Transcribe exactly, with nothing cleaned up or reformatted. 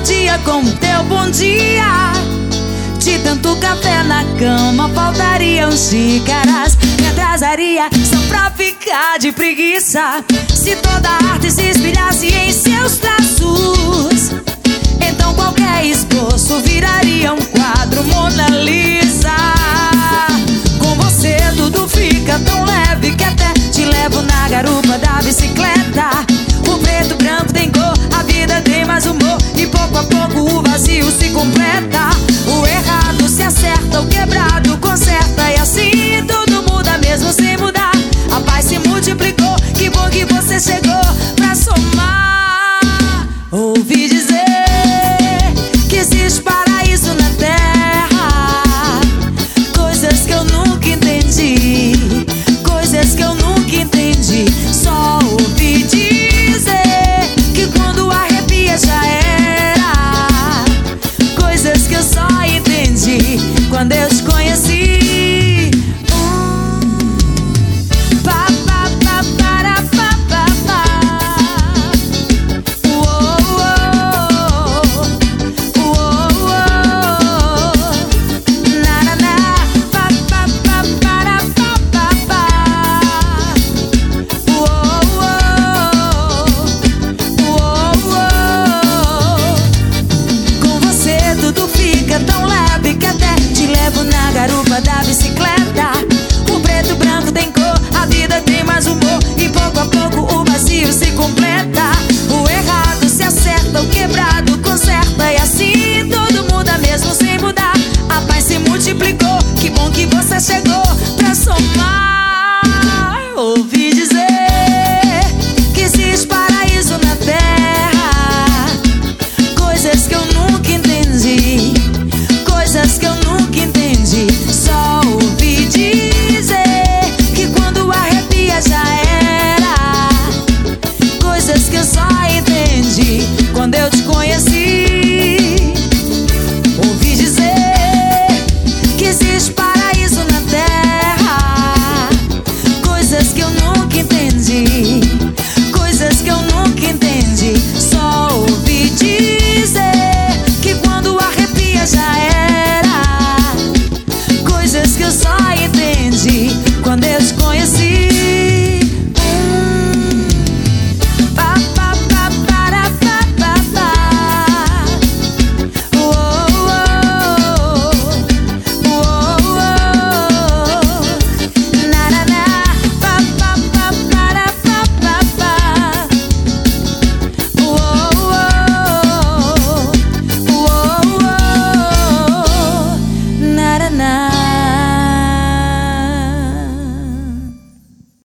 dia com teu bom dia. De tanto café na cama faltariam xícaras. Me atrasaria só pra ficar de preguiça. Se toda a arte se espelhasse em seus traços, então qualquer esboço viraria um quadro Mona Lisa. Com você tudo fica tão leve que até te levo na garupa da bicicleta. O preto branco tem cor, a vida tem mais humor, e pouco a pouco o vazio se completa.